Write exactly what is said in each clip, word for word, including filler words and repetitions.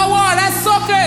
ọwọ́ rẹ sókè.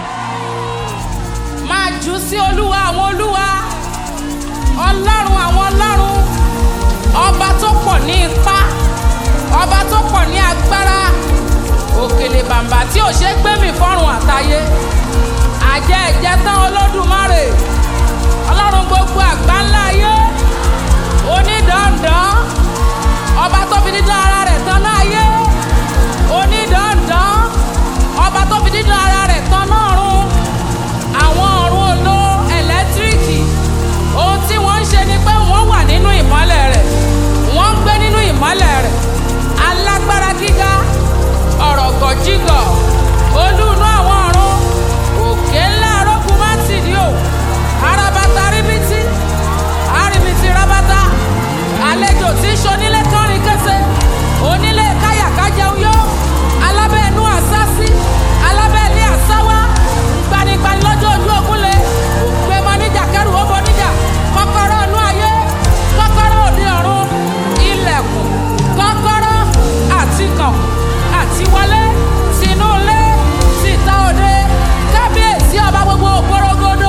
Máa jù sí Olúwa àwọn olúwa. Ọlọ́run àwọn ọlọ́run. Ọba tó pọ̀ ní ipá. Ọba tó pọ̀ ní agbára. Òkèlè bàǹbà tí ò ṣe gbé mi fọ́run àtayé. Àjẹ́ ẹ̀jẹ̀ tán Olódùmarè. Ọlọ́run gbogbo àgbáńlá ayé. Onídàndán. Ọba tó fi dídán ara rẹ̀ tán náà ayé. Onídàndán. Ọba tó fi dídán ara rẹ̀ tán náà ọ̀run. Àwọn ọ̀run oló ẹ̀lẹ́tíríkì. Ohun tí wọ́n ń ṣe ni pé wọ́n wà nínú ìmọ́lẹ̀ rẹ̀. Wọ́n ń gbé nínú ìmọ́lẹ̀ rẹ̀. Alágbára gíga. Ọ̀rọ̀ gọ̀jígọ̀. Olúùnú àwọn ọ̀run. Òkè ńlá arógun má tì ní o. Arabata ríbitì. Arìbìtì rabata. Àlejò tí ń ṣonílé kọrin kése. Onílé káyàkájẹ uyó. Alábẹ́ inú àsásí. Alábẹ́ ilé àsáwá. Gbanigbani lọ́jọ́ ojú ogun le. Ògbé mọ níjà kẹrù ó bọ níjà. Kọ́kọ́rọ́ inú ayé. Kọ́kọ́rọ́ òde ọ̀run. Ilẹ̀kùn. Kọ́kọ́rọ́ àti kàn. Àti wọlé. Tinú ilé. Tìta òde. Kábíyèsí ọba gbogbo ògbórógódó.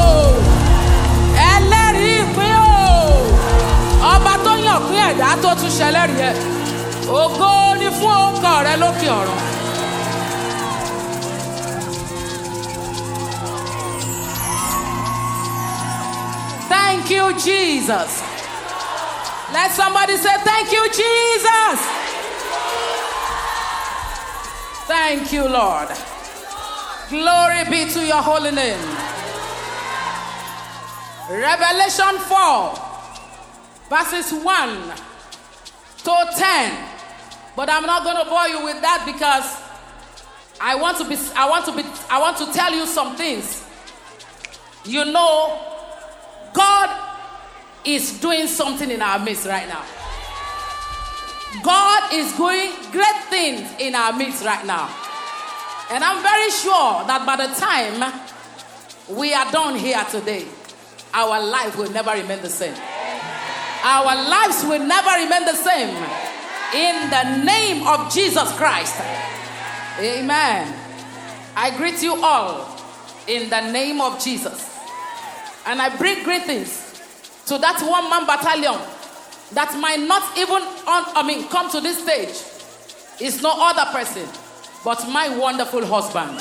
Ẹlẹ́rìí ìpín o. Ọba tó yàn pín ẹ̀dá tó tún ṣẹlẹ́rìí ẹ̀. Ògo ni fún orúkọ rẹ lókè ọ̀run. Thank you, Jesus. Let somebody say, thank you, Jesus. Thank you, Lord. Glory be to your holy name. Revelation four, verses one to ten. But I'm not going to bore you with that because I want to be I want to be I want to tell you some things. You know, God is doing something in our midst right now. God is doing great things in our midst right now. And I'm very sure that by the time we are done here today, our life will never remain the same. Our lives will never remain the same. In the name of Jesus Christ. Amen. I greet you all in the name of Jesus. And I bring greetings to that one-man battalion that might not even on, I mean, come to this stage. It's no other person but my wonderful husband,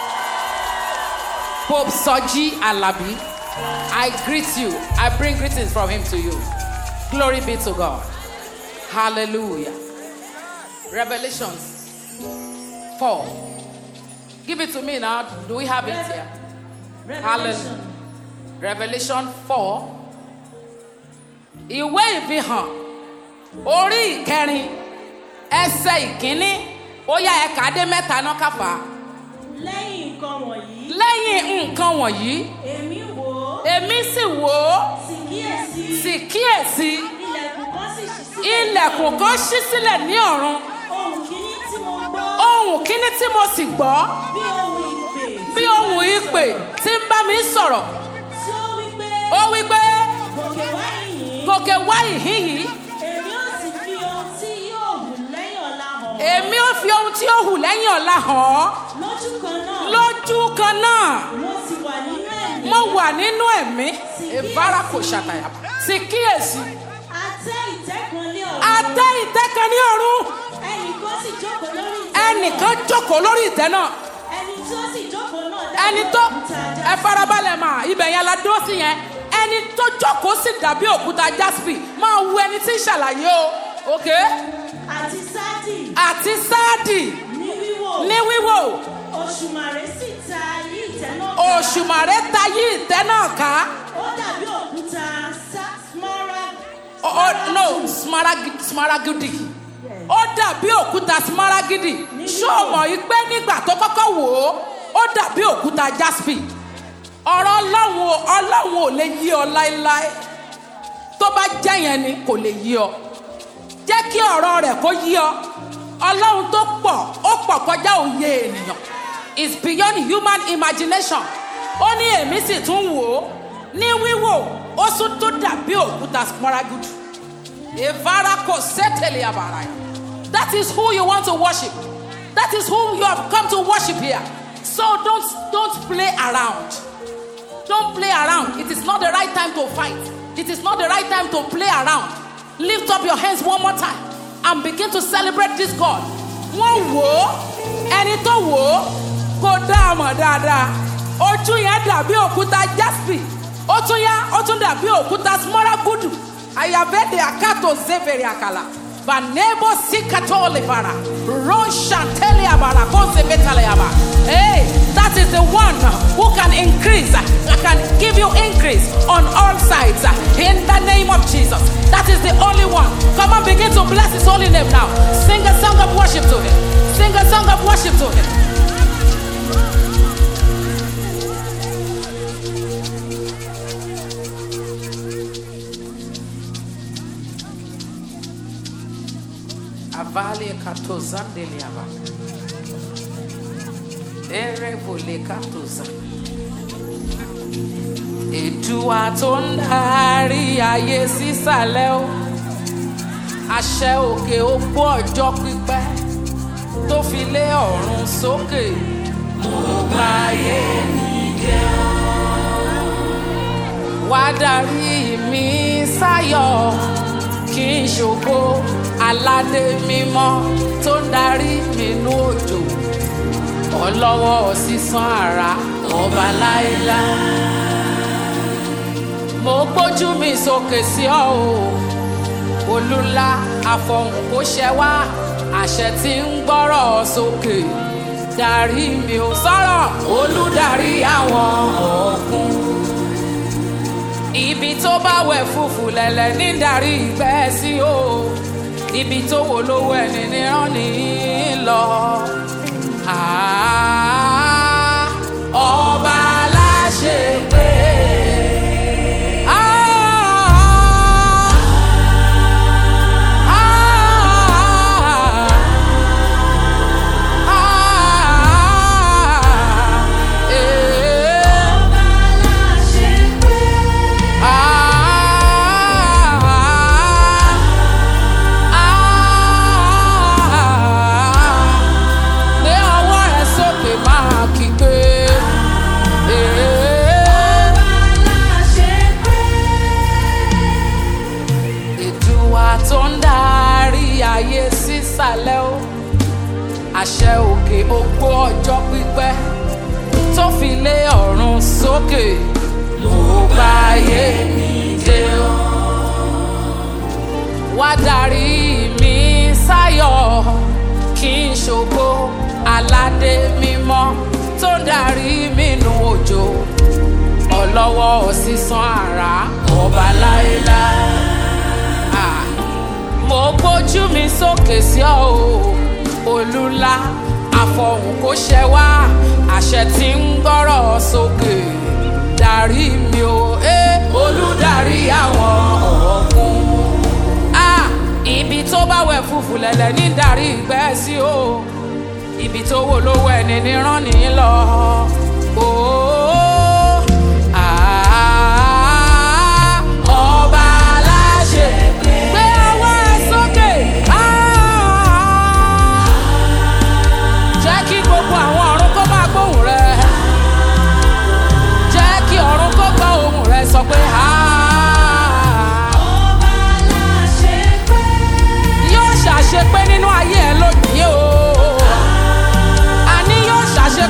Pope Soji Alabi. I greet you. I bring greetings from him to you. Glory be to God. Hallelujah. Revelations four. Give it to me now. Do we have it here? Hallelujah. Revelation four. Ìwé ìfihàn orí ìkẹrin ẹsẹ̀ ìkíní ó yá ẹ̀ka dé mẹ́ta náà káfà. Lẹ́yìn nǹkan wọ̀nyí. Lẹ́yìn nǹkan wọ̀nyí. Èmi wò ó. Èmi sì wò ó. Sì kíyèsí. Sì kíyèsí. Ilẹ̀kùn kan sì ṣí sílẹ̀. Ilẹ̀kùn kan ṣí sílẹ̀ ní ọ̀run. Ohùn kíní tí mo gbọ́. Ohùn kíní tí mo sì gbọ́. Bí ohùn ìpè. Bí ohùn ìpè tí ń bá mi sọ̀rọ̀. Tí ó wí pé. Ó wí pé. Gòkè wá ìhín. Gòkè wá ìhín yìí. Èmi ó sì fi ohun tí yóò hù lẹ́yìn ọ̀la hàn. Èmi ó fi ohun tí ó hù lẹ́yìn ọ̀la hàn ọ́. Lójú kan náà. Lójú kan náà. Mo sì wà nínú ẹ̀mí. Mo wà nínú ẹ̀mí. Ìbára kò ṣàtàyà. Sì kíyèsí. Atẹ́ ìtẹ́ kan ní ọ̀run. Atẹ́ ìtẹ́ kan ní ọ̀run. Ẹnìkan sì jókòó lórí ìtẹ́ náà. Ẹnìkan jókòó lórí ìtẹ́ náà. Ẹni tó sì jókòó náà dàbí Ẹni tó òkúta ẹ farabalẹ̀ mà ibẹ̀ yẹn la dúró sí yẹn. Ẹni tó jókòó sì dàbí òkúta jaspi. Máa wo ẹni tí ń ṣàlàyé o. Okay? àti sáàdì. Àti sáàdì. Ní wíwò. Ní wíwò. Òṣùmàrè sì ta yí ìtẹ́ náà ká. Òṣùmàrè ta yí ìtẹ́ náà ká. Ó dàbí òkúta smaragd. Oh, oh, no, smaragd, smaragdi. Ó dàbí òkúta smaragdi. Ṣó mọ̀ yìí pé nígbà tó kọ́kọ́ wò ó, ó dàbí òkúta jaspi. Ọ̀rọ̀ Ọlọ́run Ọlọ́run ò lè yí ọ láéláé. Tó bá jẹ́ yẹn ni kò lè yí ọ. Jẹ́ kí ọ̀rọ̀ rẹ̀ kó yí ọ. Ọlọ́run tó pọ̀, ó pọ̀ kọjá òye ènìyàn. It's beyond human imagination. Ó ní èmi sì tún wò ó. Ní wíwò, ó tún tó dàbí òkúta smaragd. Ìvara kò sẹ́tẹ̀lẹ̀ àbàrà yẹn. That is who you want to worship. That is who you have come to worship. worship here. So don't, don't play around. Don't play around. It is not the right time to fight. It is not the right time to play around. Lift up your hands one more time and begin to celebrate this God. One wo, ẹni tó wo, kò dá mọ̀ dáadáa. Ojú yẹn dàbí òkúta jaspi. Ó tún yá, ó tún dàbí òkúta smaragdu. Ayabede akato zeveri akala. Vanebo sikatole bara. Roshantele abara kose betale aba. Hey, that is the one who can increase, can give you increase on all sides. In the name of Jesus. That is the only one. Come on, begin to bless his holy name now. Sing a song of worship to him. Sing a song of worship to him. Avale katozandele aba. Ere vole katoza. Èdùà tó ń darí ayé sísàlẹ̀ o. Àṣẹ òkè òpó ọjọ́ pípẹ́ tó fi lé ọ̀run sókè. Mo bá ayé mi jẹ́ o. Wá darí mi sáyọ̀ kí n ṣògo aládé mímọ́ tó ń darí mi nú òjò. Ọlọ́wọ́ sísan àrà ọba láéláé. Mo gbójú mi sókè sí ọ o. Olúlá afọ̀hùn kò ṣẹ wá. Àṣẹ tí ń gbọ́rọ̀ sókè. Darí mi ò sọ̀rọ̀. Olùdarí àwọn ọ̀gbun. Ibi tó bá wẹ̀ fùfù lẹ̀lẹ̀ ní darí ìgbẹ́ sí o. Ibi tó wò lówó ẹni ní rán ní lọ. Ah, ọba aláṣẹ pé. Àṣẹ òkè òpó ọjọ́ pípẹ́ tó fi lé ọ̀run sókè. Mo bá ayé mi dé o. Wá darí mi sáyọ̀ kí n ṣògo aládé mímọ́ tó ń darí mi nú òjò. Ọlọ́wọ́ sísan àrà ọba láéláé. Ah, mo gbójú mi sókè sí ọ o. Olúlá afọ̀hùn kò ṣẹ wá. Àṣẹ tí ń gbọ́rọ̀ sókè. Darí mi o, eh, olùdarí àwọn ọ̀gbun. Ah, ibi tó bá wẹ̀ fùfù lẹ̀lẹ̀ ní darí ìgbẹ́ sí o. Ibi tó wò lówó ẹni ní rán ní lọ. Oh, ah, ọba aláṣẹ gbé ọwọ́ ẹ sókè. Jẹ́ kí gbogbo àwọn ọ̀run kó máa gbóhùn rẹ. Jẹ́ kí ọ̀run kó gbọ́ ohùn rẹ sọ pé ọba aláṣepé. Yóò ṣàṣepé nínú ayé ẹ lónìí o. Àní yóò ṣàṣepé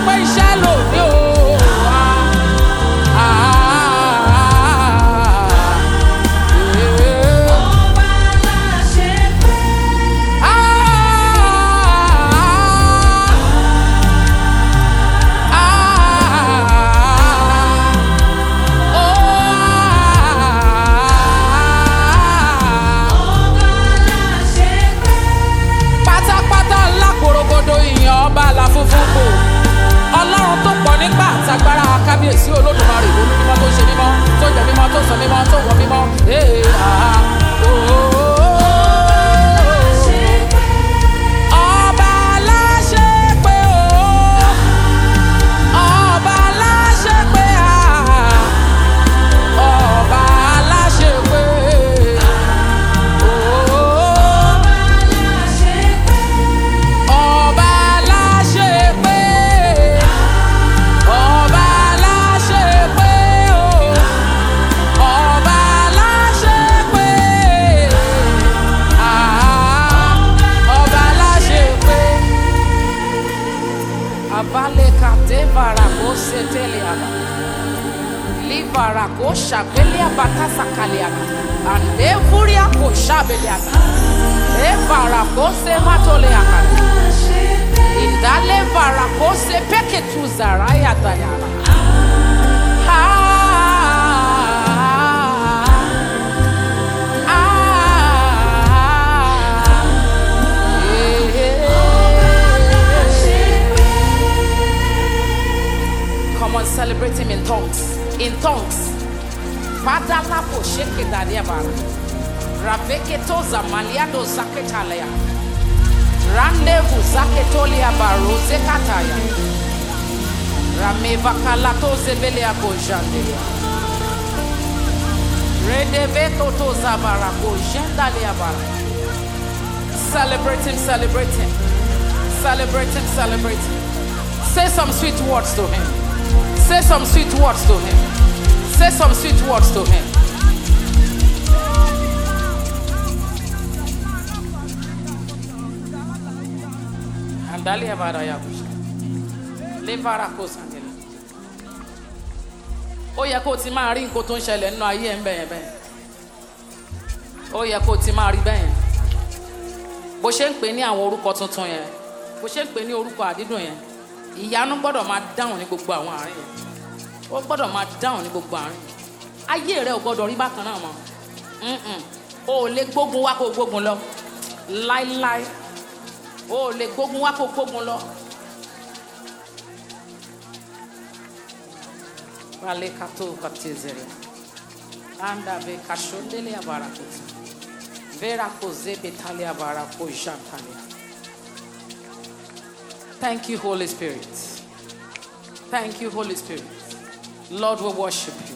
Paleka devara kose teliaba. Livara kosha belia batasa kaliaba. Ande furia kosha beliaba. Evara kose matoleaka. Indale vara kose peke tu zaraya dayaba. Come on, celebrate him in tongues. In tongues. Father lapo sheke dadiabara. Raveke toza maliado zaketalea. Randevu zaketolia baroze kataya. Rameva kalato zebelia bojandelia. Redeveto toza barako jendalia bara. Celebrate him, celebrate him. Celebrate him, celebrate him. Say some sweet words to him. Say some sweet words to him. Say some sweet words to him. Andalia baraya busha. Levara kosandela. Ó yẹ kó ti máa rí nǹkan tó ń ṣẹlẹ̀ nínú ayé ẹ̀ ń bẹ̀yẹn bẹ́ẹ̀. Ó yẹ kó ti máa rí bẹ́yẹn. Bó ṣe ń pè ní àwọn orúkọ tuntun yẹn. Bó ṣe ń pè ní orúkọ àdídùn yẹn. Ìyanu gbọ́dọ̀ máa dáhùn ní gbogbo àwọn àárín yẹn. Ó gbọ́dọ̀ máa dáhùn ní gbogbo àárín. Ayé rẹ ò gbọ́dọ̀ rí bákan náà mọ́. O ò lè gbógun wá kó gbógun lọ. Láíláí. O ò lè gbógun wá kó gbógun lọ. Vale kato katizere. Anda be kashondele abarakuti. Vera koze betalia barako jantalia. Thank you, Holy Spirit. Thank you, Holy Spirit. Lord, we worship you.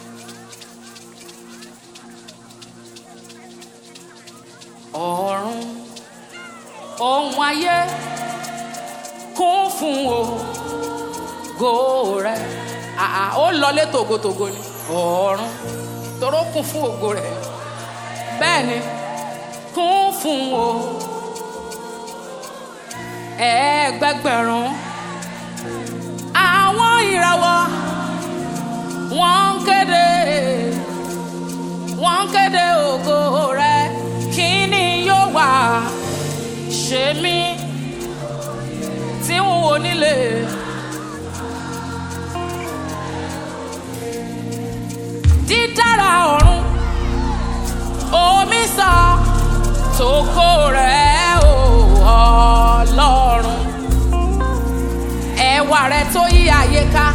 Ọ̀run ohun ayé kún fún ògo rẹ̀. Àà ó lọlé tògótògó ni. Ọ̀run toró kún fún ògo rẹ̀. Bẹ́ẹ̀ ni kún fún ògo. Ẹgbẹgbẹ̀rún àwọn ìràwọ̀ wọ́n ń kéde wọ́n ń kéde ògo rẹ̀. Kí ni yóò wá ṣe mí tí n ò nílé? Dídára ọ̀run omi sọ tògo rẹ̀ o Ọlọ́run. Ẹwà rẹ̀ tó yí ayé ká.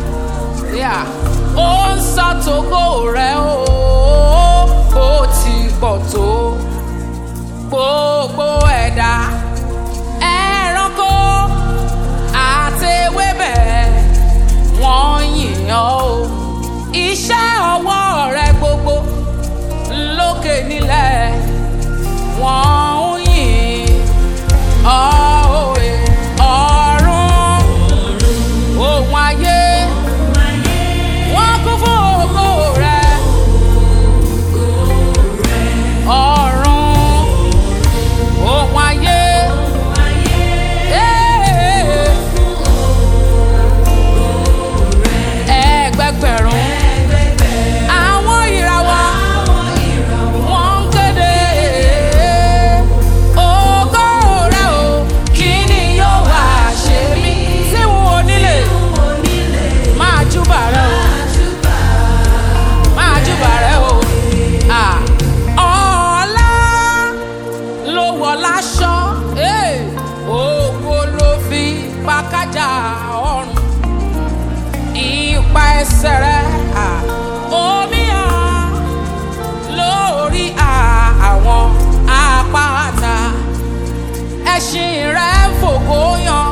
Ó ń sọ tògo rẹ̀ o. Ó ti pọ̀ tó gbogbo ẹ̀dá. Ẹranko àti ewébẹ̀ wọ́n yìn ọ́ o. Iṣẹ́ ọwọ́ rẹ̀ gbogbo lókè nílẹ̀ wọ́n ń yìn ọ́ òye. Ọ̀run ohun ayé wọ́n kún fún ògo rẹ̀. Ọ̀run ohun ayé ẹgbẹgbẹ̀rún àwọn ìràwọ̀ wọ́n ń kéde ògo rẹ̀ o. Kí ni yóò wá ṣe mí tí n ò nílé? Máa júbà rẹ̀ o. Máa júbà rẹ̀ o. Ọlá ló wọ̀ láṣọ. Ògo ló fi pàkájà ọ̀run. Ipa ẹsẹ̀ rẹ̀ omi hàn lórí àwọn àpáta. Ẹṣin rẹ̀ ń fògo yan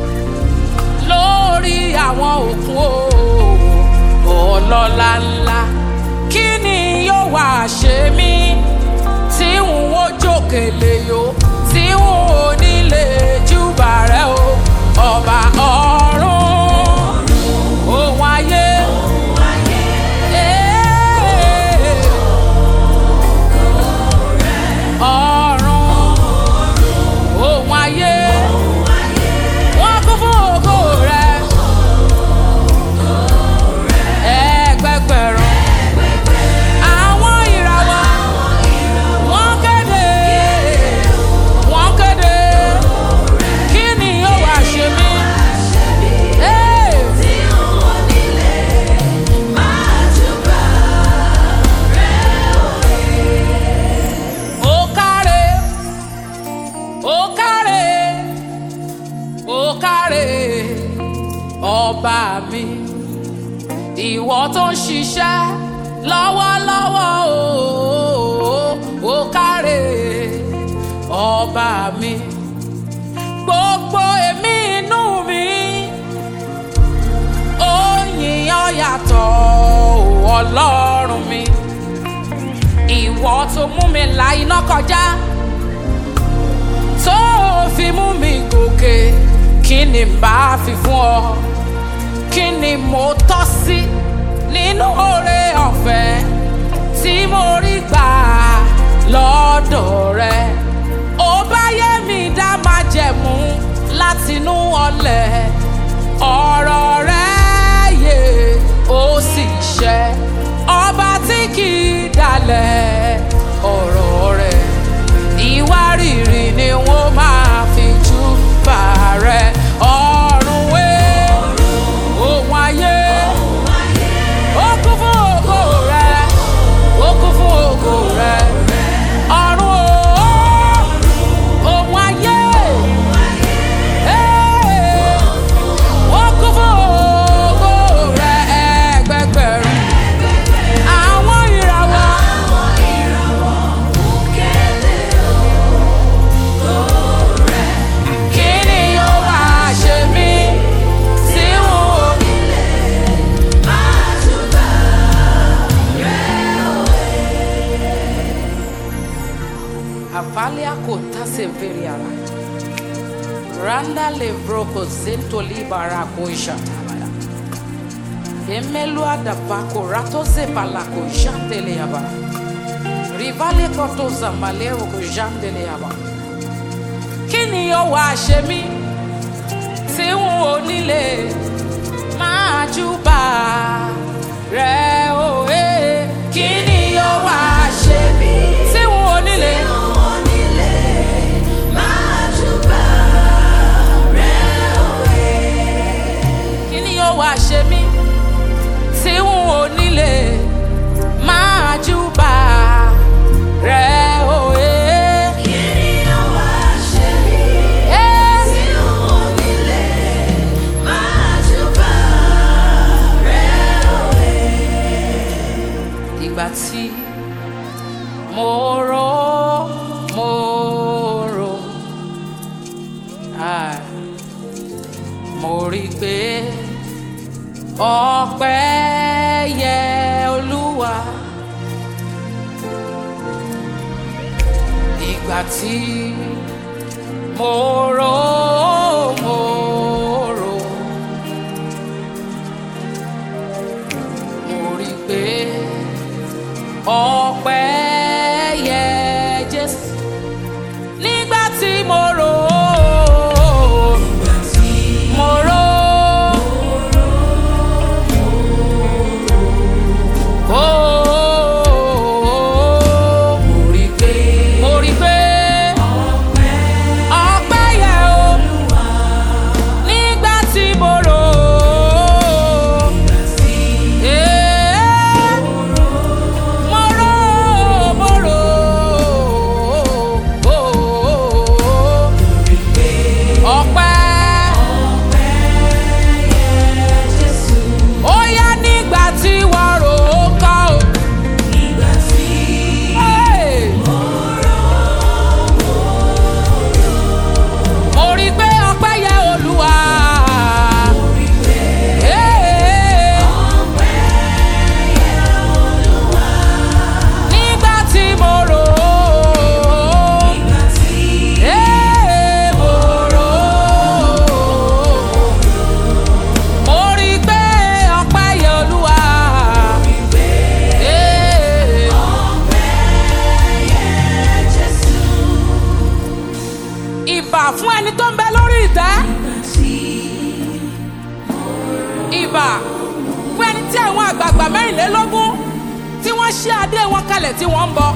lórí àwọn òkun o. Ọlọ́lá ńlá. Kí ni yóò wá ṣe mí tí n ò jókèlè yó, tí n ò nílé júbà rẹ̀ o. Ọba ọ̀run ohun ayé ọ̀run ohun ayé wọ́n kún fún ògo rẹ̀. ọba mi, ìwọ tó ń ṣiṣẹ́ lọ́wọ́lọ́wọ́ o, ó káre ọba mi, gbogbo èmi inú mi ó yìn ọ́ yàtọ̀ Ọlọ́run mi, ìwọ tó mú mi la iná kọjá, tó fi mú mi gòkè, kí ni bá fi fún ọ, kí ni mo tọ́ sí nínú oore ọ̀fẹ́ tí mo rí gbà lọ́dọ̀ rẹ. Ó bá yé mi dá májẹ̀mú látinú ọlẹ̀, ọ̀rọ̀ rẹ yé ó sì ṣẹ, ọba tí kì í dalẹ̀ ọ̀rọ̀ rẹ, ìwárìrì ni wọ́n máa fi júbà rẹ. Ọ̀run wé ohun ayé, ó kún fún ògo rẹ, ó kún fún ògo rẹ. Ọ̀run o, ohun ayé, ó kún fún ògo rẹ. Ẹgbẹgbẹ̀rún àwọn ìràwọ̀, kí ni yóò wá ṣe mí tí n ò Avalia kota severiala. Randa levroko zento libara koisha. Emelua da bako rato se palako jantele yaba. Rivale koto zamalero ko jantele yaba. Kini yo wá ṣe mí tí n ò nílé máa júbà rẹ o eh. Kini yo wá ṣe mí tí n ò nílé wá ṣe mí tí n ò nílé máa júbà rẹ òye. Kí ni ó wá ṣe mí tí n ò nílé máa júbà rẹ òye. Ìgbà tí mo rò mo rò ah, mo rí pé ọpẹ́ yẹ Olúwa. Ìgbà tí mo rò mo rò mo rí pé ọpẹ́ yẹ Jésù. Nígbà tí mo rò mo rò fún ẹni tó ń bẹ lórí ìtẹ́. Ìbà fún ẹni tí àwọn àgbààgbà mẹ́rìnlélógún tí wọ́n ṣí adé wọn kalẹ̀ tí wọ́n ń bọ.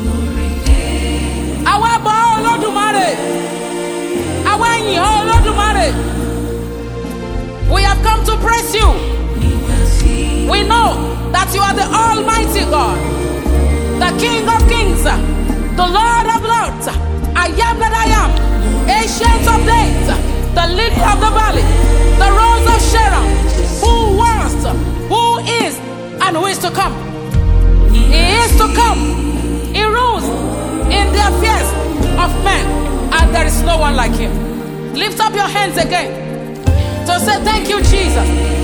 Àwa bọ Olódùmarè, àwa yìn ọ́ Olódùmarè. We have come to praise you. We know that you are the Almighty God, the King of Kings, the Lord of Lords. I am that I am, Ancient of Days, the lily of the valley, the rose of Sharon, who was, who is, and who is to come. He is to come. He rules in the affairs of men, and there is no one like him. Lift up your hands again to say thank you, Jesus.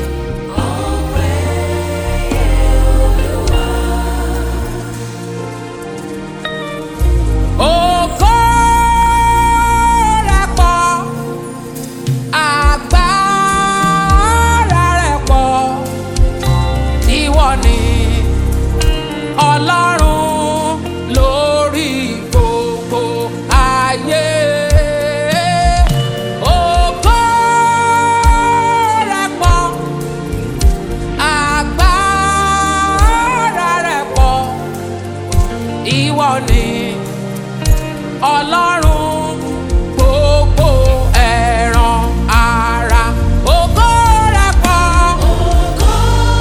Ọlọ́run gbogbo ẹran ara, ògo rẹ̀ pọ̀, ògo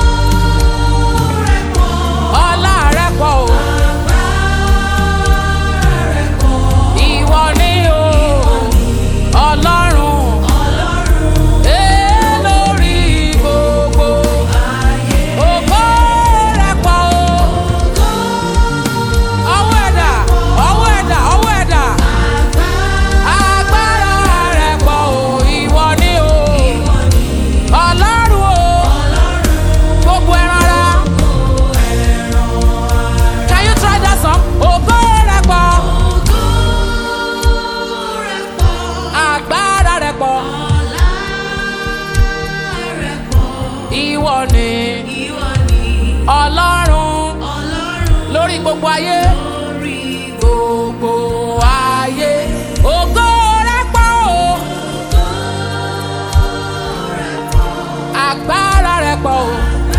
rẹ̀ pọ̀, ọlá rẹ̀ pọ̀ o, agbára rẹ̀ pọ̀, ìwọ ni o, Ọlọ́run, Ọlọ́run, ee lórí gbogbo ayé, ògo rẹ̀ pọ̀ o, ọwọ́ ẹ̀dá, ọwọ́ ẹ̀dá, ọwọ́ ẹ̀dá. Ìwọ ni Ọlọ́run lórí gbogbo ayé, gbogbo ayé, ògo rẹ̀ pọ̀ o, agbára rẹ̀ pọ̀ o,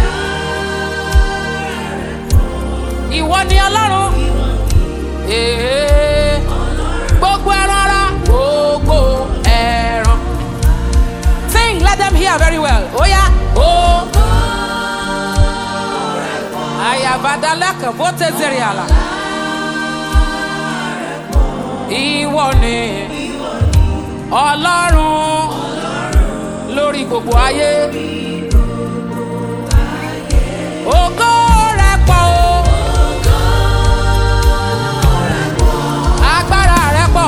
ìwọ ni Ọlọ́run, ee gbogbo ẹran ara, gbogbo ẹran. Sing, let them hear very well. Oh yeah. Oh, ayabadalaka vote zeriala. Ìwọ ni Ọlọ́run lórí gbogbo ayé. Ògo rẹ̀ pọ̀ o, agbára rẹ̀ pọ̀.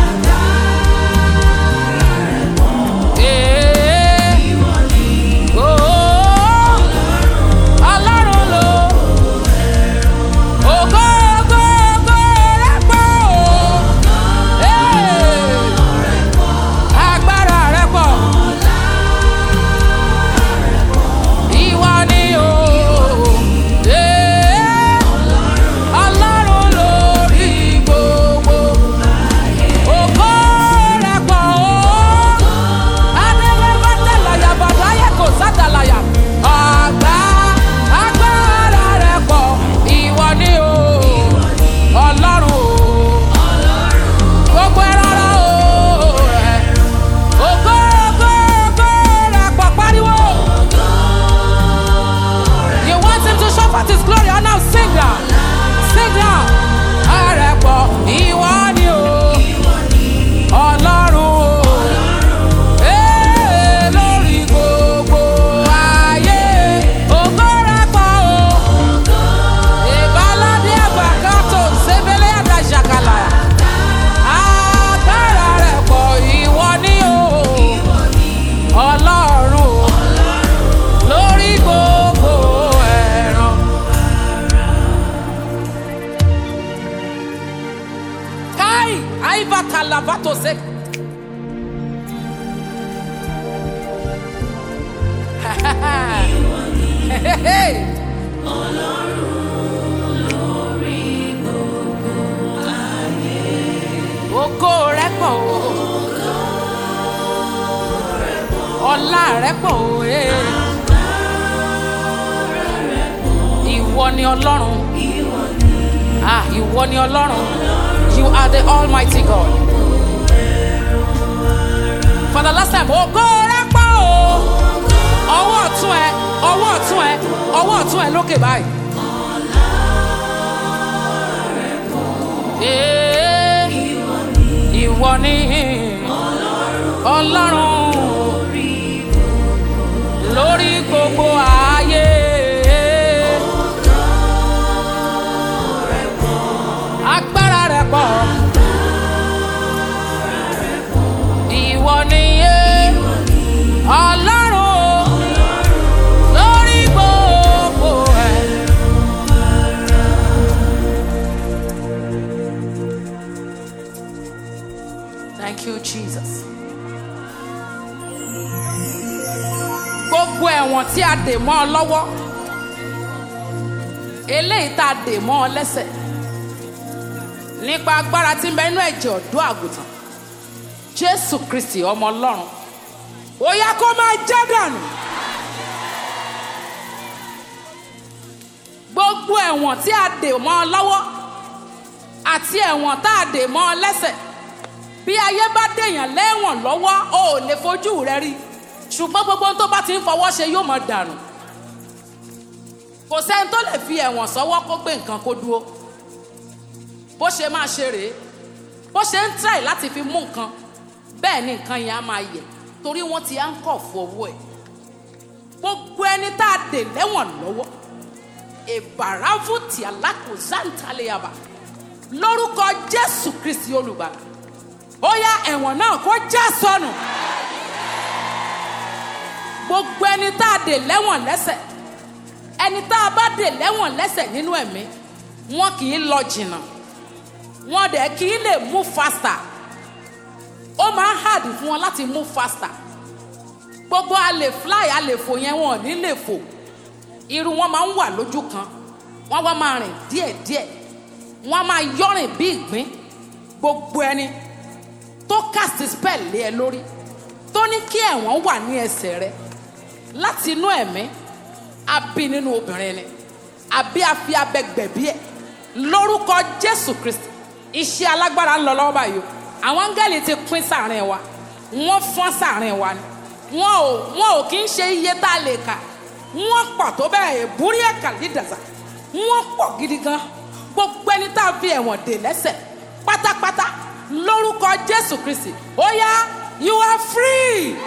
Ògo rẹ̀ pọ̀ o, ọlá rẹ̀ pọ̀ o, ìwọ ni Ọlọ́run, ah ìwọ ni Ọlọ́run, you are the Almighty God. For the last time, ògo rẹ̀ pọ̀ o, ọwọ́ ọ̀tún ẹ, ọwọ́ ọ̀tún ẹ, ọwọ́ ọ̀tún ẹ lókè báyìí. Ìwọ ni Ọlọ́run. gbogbo ayé. Agbára rẹ̀ pọ̀. Ìwọ nìyé Ọlọ́run lórí gbogbo ẹ̀. Thank you, Jesus. Gbogbo ẹ̀wọ̀n tí a dè mọ́ ọ lọ́wọ́, eléyìí tá a dè mọ́ ọ lẹ́sẹ̀, nípa agbára tí ń bẹ nínú ẹ̀jẹ̀ ọ̀dọ́ àgùntàn Jésù Kristi ọmọ Ọlọ́run, ó yá kó máa já dànù. Gbogbo ẹ̀wọ̀n tí a dè mọ́ ọ lọ́wọ́ àti ẹ̀wọ̀n tá a dè mọ́ ọ lẹ́sẹ̀, bí ayé bá dèèyàn lẹ́wọ̀n lọ́wọ́ o ò lè fojú rẹ rí, ṣùgbọ́n gbogbo ohun tó bá ti ń fọwọ́ ṣe yóò máa dànù. Kò sẹ́ni tó lè fi ẹ̀wọ̀n sọ́wọ́ kó gbé nǹkan kó dúró. Bó ṣe máa ṣe rèé, bó ṣe ń try láti fi mú nǹkan, bẹ́ẹ̀ ni nǹkan yẹn á máa yẹ̀, torí wọ́n ti á ń kọ̀ fọwọ́ ẹ̀. Gbogbo ẹni tá a dè lẹ́wọ̀n lọ́wọ́, ìbàràfùtì alákòózántàlẹ́yàbà lórúkọ Jésù Kristi olùgbàlà, ó yá ẹ̀wọ̀n náà kó já sọnù. Gbogbo ẹni tá a dè lẹ́wọ̀n lẹ́sẹ̀, ẹni tá a bá dè lẹ́wọ̀n lẹ́sẹ̀ nínú ẹ̀mí, wọn kì í lọ jìnnà, wọn dẹ̀ kì í lè move faster. Ó máa ń hard fún wọn láti move faster. Gbogbo a lè fly, a lè fò yẹn wọn ò ní lè fò. Irun wọn máa ń wà lójú kan, wọ́n wá máa rìn díẹ̀díẹ̀, wọ́n máa yọ̀rìn bí ìgbín. Gbogbo ẹni tó cast spell lé ẹ lórí, tó ní kí ẹ̀wọ̀n wà ní ẹsẹ̀ rẹ láti inú ẹ̀mí, àbí nínú obìnrin ni, àbí a fi abẹ gbẹ̀bí ẹ̀ lórúkọ Jésù Kristi. Iṣẹ́ alágbára ń lọ lọ́wọ́ báyìí. Àwọn áńgẹ́lì ti pín sáàrin wa, wọ́n fọ́n sáàrin wa ni, wọn ò wọn ò kí ń ṣe iye tá a lè kà, wọ́n pọ̀ tó bẹ́ẹ̀ èbúrí ẹ̀ka lídàsà, wọ́n pọ̀ gidi gan. Gbogbo ẹni tá a fi ẹ̀wọ̀n dè lẹ́sẹ̀ pátápátá lórúkọ Jésù Kristi, ó yá, you are free.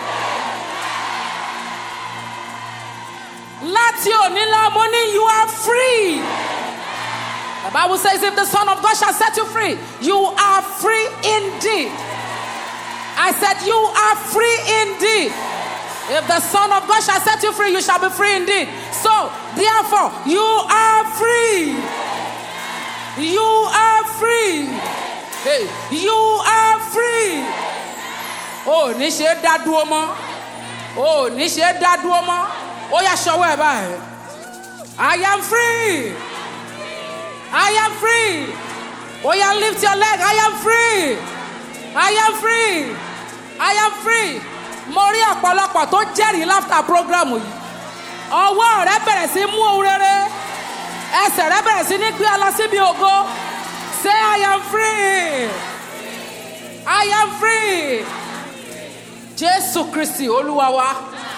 Láti òní lọ mo ní you are free. The Bible says if the Son of God shall set you free, you are free indeed. I said you are free indeed. If the Son of God shall set you free, you shall be free indeed. So, therefore, you are free. You are free. Hey, you are free. Oh, ní ṣe dá dúró mọ́. Oh, ní ṣe dá dúró mọ́. Ó yá ṣọwọ́ ẹ̀ báyìí. I am free. I am free. Oh, yeah, lift your leg. I am free. I am free. I am free. Mo rí ọ̀pọ̀lọpọ̀ tó jẹ́rìí láfta program yìí. Ọwọ́ rẹ bẹ̀rẹ̀ sí mú ohun rere. Ẹsẹ̀ rẹ bẹ̀rẹ̀ sí ní gbé ọ lọ síbi ògo. Say I am free. I am free. Jésù Kristi Olúwa wa.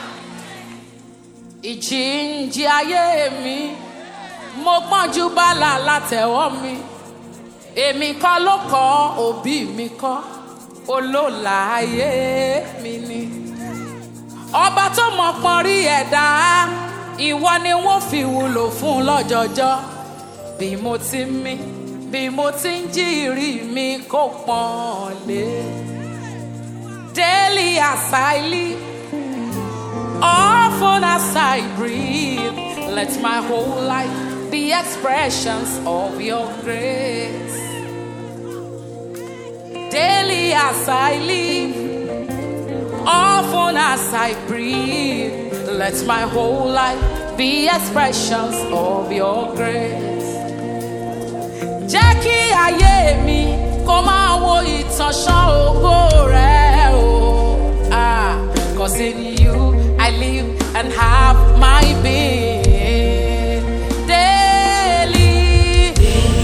Ìjìnjì ayé mi, mo pọ́njú bálà látẹ̀wọ́ mi. Èmi kọ́ ló kọ́, òbí mi kọ́, olóòlà ayé mi ni. Ọba tó mọ̀ pọ́n rí ẹ̀dá, ìwọ ni wọ́n fi wúlò fún lọ́jọjọ́. Bí mo ti mí, bí mo ti ń jí ìrí mi kó pọ́n lé. Daily as I live, often as I breathe, let my whole life be expressions of your grace. Daily as I live, often as I breathe, let my whole life be expressions of your grace. Jẹ́ kí ayé mi kó máa wo ìtànṣán ògo rẹ o. Ah, 'cause in you I live and have my being. Daily,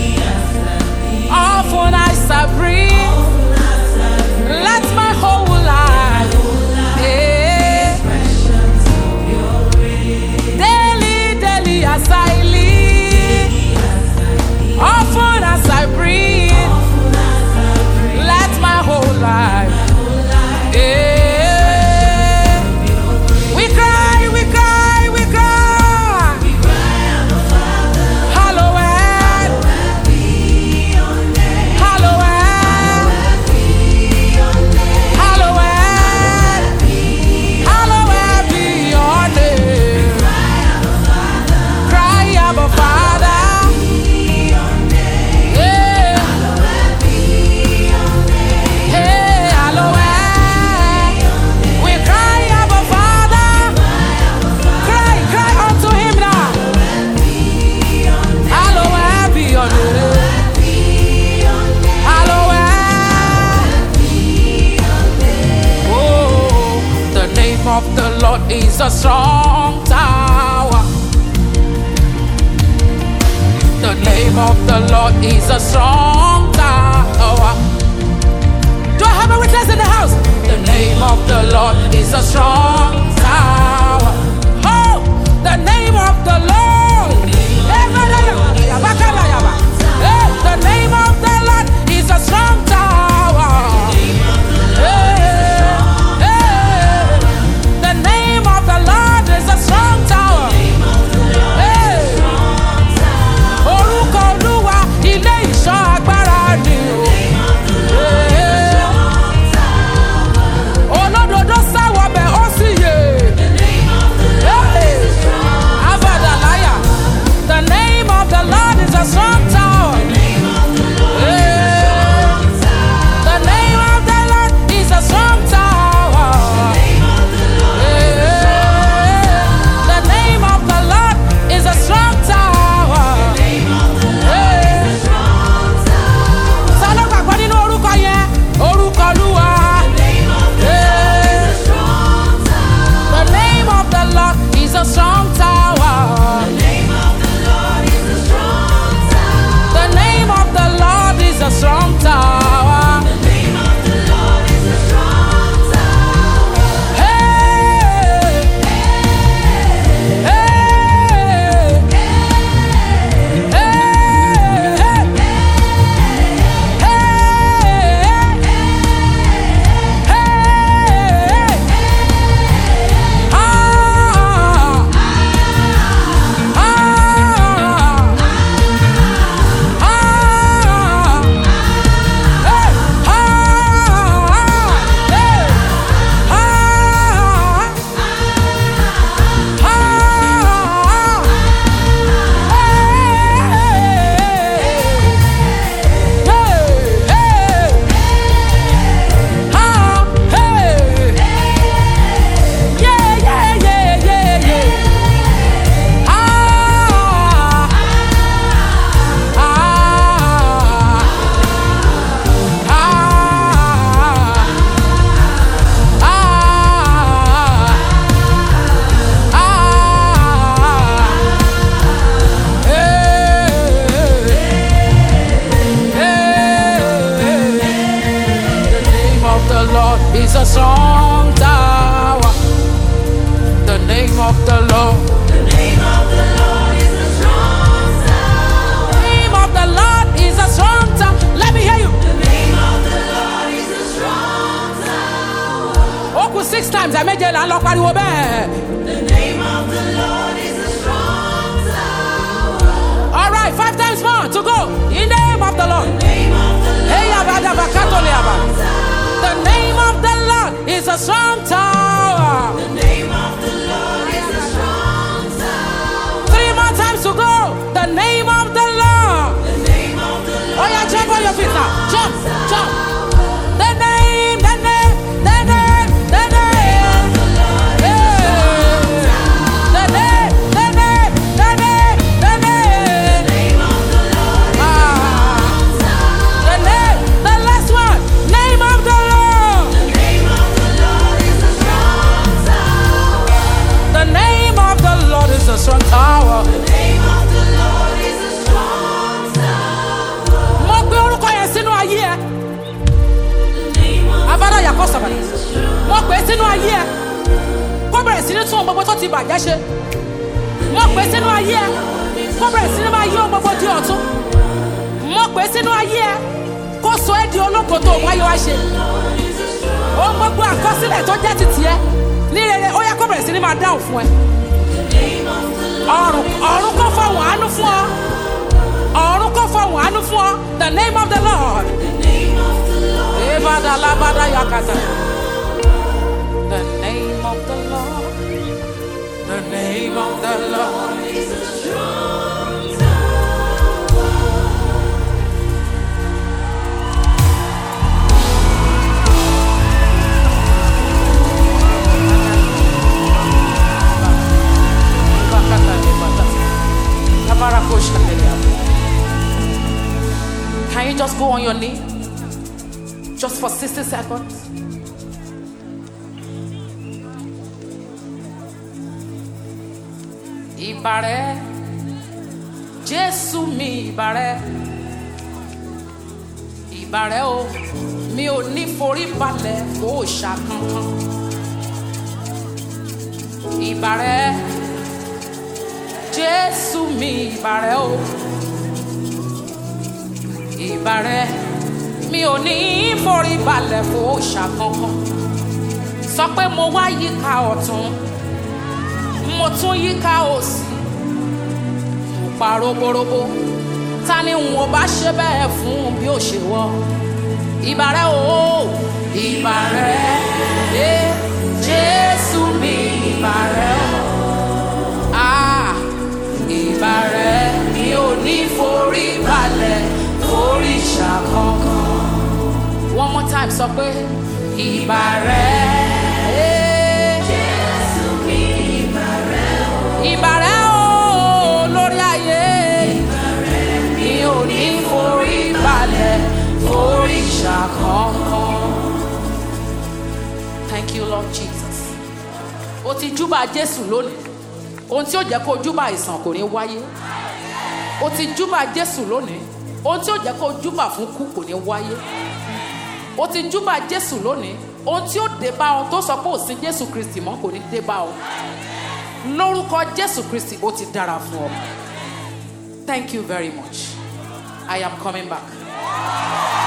often as I breathe, let my whole life be expressions of your grace. Daily, daily as I live, often as I breathe, let my whole life. We cry. strong tower. The name of the Lord is a strong tower. Do I have a witness in the house? The name of the Lord is a strong tower. Oh, the name of the Lord. Hey, the name of the Lord is a strong tower. Hey, hey, the name of the Lord is a strong tower. Hey, orúkọ Olúwa ilé ìṣọ́ agbára ni o. Hey, olódodo sáwọ bẹ̀ ó sì yè. Hey, Abadalaya, the name of the Lord is a strong tower. Hey, the name of the Lord is a strong tower. Hey, the name of the Lord is a strong tower. Hey, sálọ gbàgbọ́ nínú orúkọ yẹn, orúkọ Olúwa. Hey, the name of the Lord is a strong tower. The name of the Lord is a strong tower. Hey, hey, hey, is a strong tower. The name of the Lord. The name of the Lord is a strong tower. The name of the Lord is a strong tower. Let me hear you. The name of the Lord is a strong tower. Oku six times. I made you lọ pariwo bẹ́ẹ̀. The name of the Lord is a strong tower. All right, five times more to go. In the name of the Lord. The name of the Lord Hey, abada bakato le aba. The name of the Lord is a strong tower. The name of the Lord is a strong tower. Three more times to go. The name of the Lord. The name of the Lord. Oh yeah, jump on your feet now. Jump, jump. The name, the name, the name, the name. Hey. The name, the name, the name, the name. Ah. The name, the last one. Name of the Lord. The name of the Lord is a strong tower. The name of the Lord is a strong tower. The name of the Lord is a strong tower. Mo gbé orúkọ yẹn sínú ayé ẹ. The name of Abada yàkọ́ sọ̀rọ̀. is a strong Mo gbé sínú ayé ẹ. Kó bẹ̀rẹ̀ sí ní tún ohun gbogbo tó ti bàjẹ́ ṣe. Mo gbé sínú ayé ẹ. Kó bẹ̀rẹ̀ sí ní máa yí ohun gbogbo di ọ̀tun. Mo gbé sínú ayé ẹ. Kó sọ ẹ́ di ológo tó wáyé wá ṣe. Lord is a strong. Ohun gbogbo àkọsílẹ̀ tó jẹ́ títì ẹ. Ní rere, ó yẹ kó bẹ̀rẹ̀ sí ní máa dáhùn fún ẹ. The name of the Lord. Ọ̀run ọ̀run kó fọ̀hún àánú fún ọ. Ọ̀run kó fọ̀hún àánú fún ọ. The name of the Lord. The name of the Lord. Ebada labada yakata. The name of the Lord. The name of the Lord. Is a strong tower. Can you just go on your knee? Just for sixty seconds. ìbàrẹ̀ Jésù mi ìbàrẹ̀ ìbàrẹ̀ o mi ò ní forí balẹ̀ fòòṣà kankan ìbàrẹ̀ Jésù mi ìbàrẹ̀ o ìbàrẹ̀ mi ò ní forí balẹ̀ fòòṣà kankan sọ pé mo wá yíká ọ̀tún mo tún yíká òsì mo pa roborobo ta ni n ò bá ṣe bẹ́ẹ̀ fún bí ó ṣe wọ ìbàrẹ̀ o ìbàrẹ̀ ẹ Jésù mi ìbàrẹ̀ o ah ìbàrẹ̀ mi ò ní forí balẹ̀ fòrìṣà kankan one more time sọ pé ìbàrẹ̀ ẹ Jésù mi ìbàrẹ̀ o ìbàrẹ̀ o lórí ayé ìbàrẹ̀ mi ò ní forí balẹ̀ fòrìṣà kankan. Thank you, Lord Jesus. O ti júbà Jésù lónìí. Ohun tí ó jẹ́ kó júbà àìsàn kò ní wáyé. O ti júbà Jésù lónìí. Ohun tí ó jẹ́ kó júbà fún kú kò ní wáyé. O ti júbà Jésù lónìí. Ohun tí ó dé bá ọ tó sọ pé ò sí Jésù Kristi mọ́ kò ní dé bá ọ. Lórúkọ Jésù Kristi ó ti dára fún ọ. Thank you very much. I am coming back.